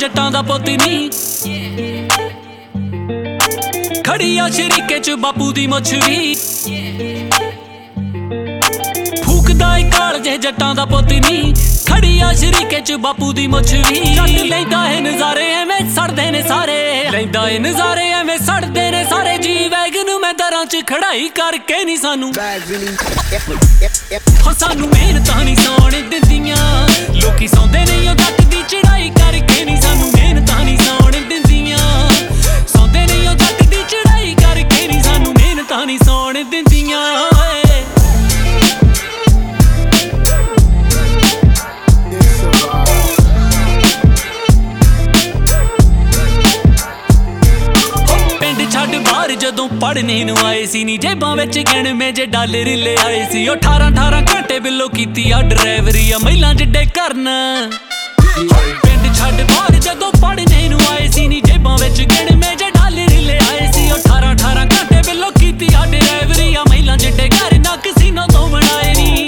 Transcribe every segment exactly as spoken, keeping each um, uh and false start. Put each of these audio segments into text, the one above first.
जट्टां दा पुत्त नी खड़ी आ शरीके च बापू दी मुछ वी फूकदा ए कालजे जट्टां दा पुत्त नी खड़ी आ शरीके च बापू दी मुछ वी जट लैंदा है नज़ारे एवें सड़दे ने सारे लैंदा है नज़ारे एवें सड़दे ने सारे जी वैगन मैं दरां च खड़ाई करके नी सानू हो सानू मेहनतां नी सौण दिंदियां लोकी सौंदे नहीं जट दी चढ़ाई करके नी सानू मेहनतां नी सौण दिंदियां सौंदे नहीं जट दी चढ़ाई करके नी सानू मेहनतां नी सौण दिंदियां जदों पढ़ने नूं आए सी नी जेबां विच गिणवें जे डालर ले आए सी अठारह अठारह घंटे बिलो कीती आ ड्राइवरी आ महिलां जिड्डे करन पिंड छड्ड बाहर जदों पढ़ने नूं आए सी नी जेबां विच गिणवें जे डालर ले आए सी अठारह अठारह घंटे बिलो कीती आ ड्राइवरी आ महिलां जिड्डे घर ना कसीनो तो बनाए नी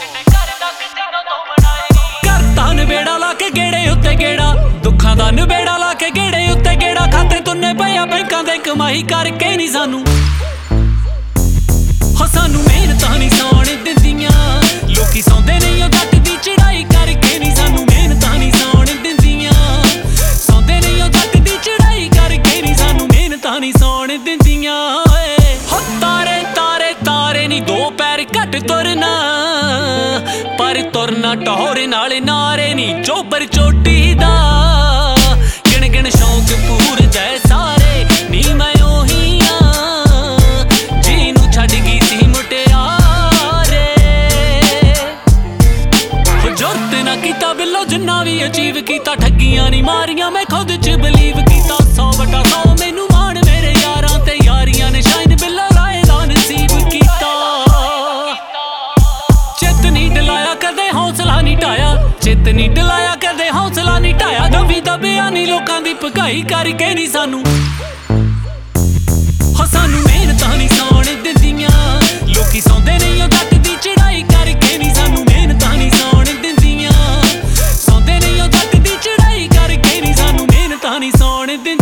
करता नवेड़ा ला के गेड़े उत्ते गेड़ा दुखां दा नवेड़ा ला के गेड़े उत्ते गेड़ा खाते तुन्ने पिया बैंकां दे कमाई करके नी सानू हो सानू मेहनतां नी सौण दिंदियां लोकी सौंदे नहीं जट दी चढ़ाई करके नी सानू मेहनतां नी सौण दिंदियां सौंदे नहीं जट दी चढ़ाई करके नी सानू मेहनतां नी सौण दिंदियां हो तारे तारे तारे नी दो पैर घट तुरना पर तुरना टोरे नाले नारे नी चोबर चोटी दा गिण गिण शौक पूर जै सारे नी मैं ओही आ जीनू छड्ड गई सी मुटियारे जुर्त ना कीता बिलो जिन्ना भी अचीव कीता ठगियां नी मारियां मैं खुद च बिलीव कीता सौ बटा सौ मैनू मान मेरे यारां ते यारियां ने शाइन बिलो राय दा नसीब कीता चित नी डलाया कदे हौसला नी ढाया चित नी डलाया कदे हौसला नी ढाया दबी दबिया नी लोकां दी भगाई करके नी सानू हो सानू मेहनतां नी सौण दिंदियां लोकी सौंदे नहीं जट दी चढ़ाई करके नी सानू मेहनतां नी सौण दिंदियां सौंदे नहीं जट दी चढ़ाई करके नी सानू मेहनतां नी सौण दिंदियां